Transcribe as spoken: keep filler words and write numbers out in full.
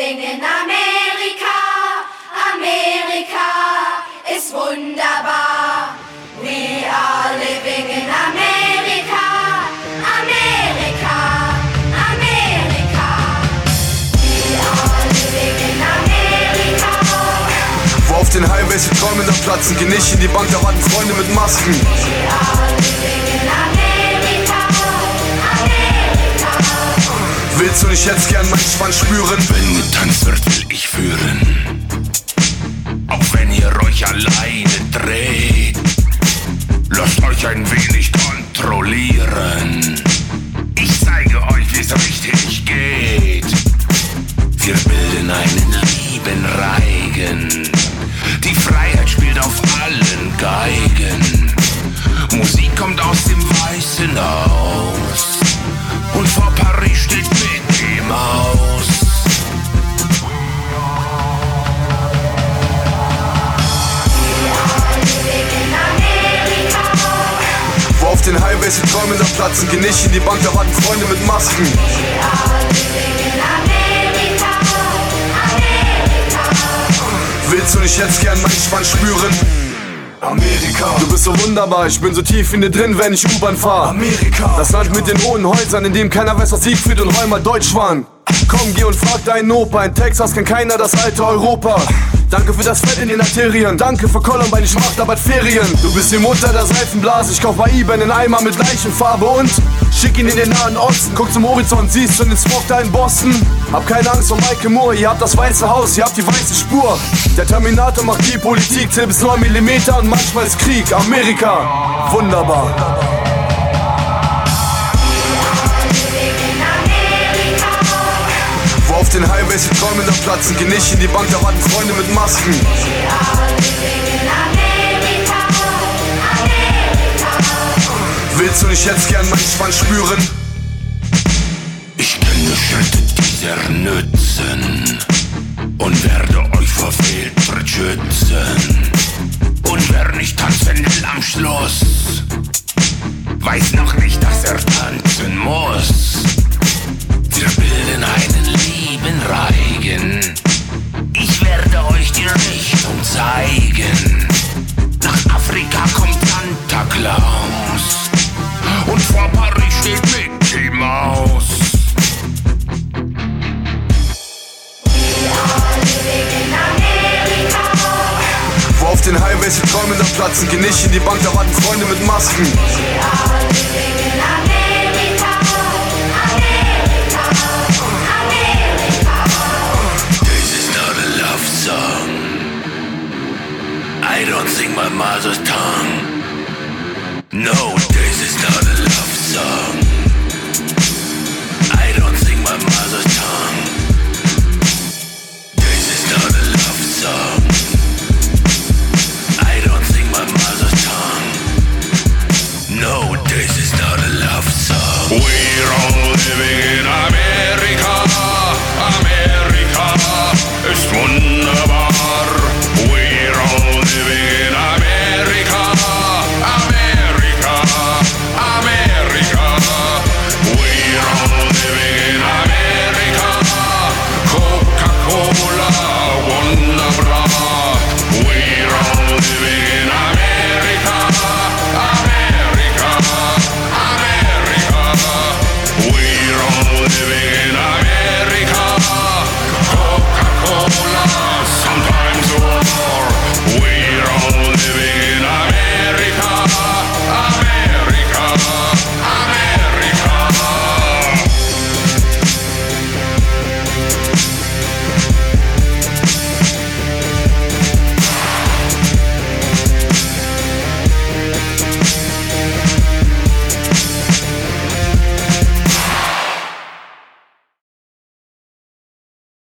living in America. America ist wunderbar. We are living in America. America, America. We are living in America. Wo auf den Highways die Träume dann platzen, geh nicht in die Bank, da warten Freunde mit Masken. We are living in America. America. Willst du nicht jetzt gern meinen Schwanz spüren? Wenn getanzt wird, will ich führen. Auch wenn ihr euch alleine dreht, lasst euch ein wenig kontrollieren. Ich zeige euch, wie's richtig geht. Wir bilden einen lieben Reigen. Die Freiheit spielt auf allen Geigen. Musik kommt aus dem Weißen Haus. Und vor Paris steht Mickey Maus. Wo auf den Highways die Träume dann platzen, geh nicht in die Bank, da warten Freunde mit Masken. We are living in America. America. Willst du nicht jetzt gern meinen Schwanz spüren? Amerika, du bist so wunderbar, ich bin so tief in dir drin, wenn ich U-Bahn fahr. Amerika, das Land mit den hohen Häusern, in dem keiner weiß, was Siegfried und Roy mal deutsch waren. Komm, geh und frag deinen Opa, in Texas kennt keiner das alte Europa. Danke für das Fett in den Arterien, danke für Columbine, ich mach da bald Ferien. Du bist die Mutter der Seifenblase, ich kauf bei eBay einen Eimer mit Leichenfarbe und schick ihn in den Nahen Osten. Guck zum Horizont, siehst du den Smog da in Boston. Hab keine Angst vor Michael Moore, ihr habt das Weiße Haus, ihr habt die weiße Spur. Der Terminator macht die Politik, zählt bis neun Millimeter und manchmal ist Krieg. Amerika, wunderbar. Wo auf den Highways die Träume dann platzen, geh nicht in die Bank, da warten Freunde mit Masken. We are living in America. America. Willst du nicht jetzt gern meinen Schwanz spüren? Ich kenne Schritte dieser Nützen und werde euch vor Fehltritt schützen. Und wer nicht tanzen will am Schluss, weiß noch nicht, dass er tanzen muss. Wir bilden einen lieben Reigen. Ich werde euch die Richtung zeigen. Nach Afrika kommt Santa Claus und vor Paris steht Mickey Maus. We are living in America. Wo auf den Highways die Träume dann platzen, geh nicht in die Bank, da warten Freunde mit Masken. We are living in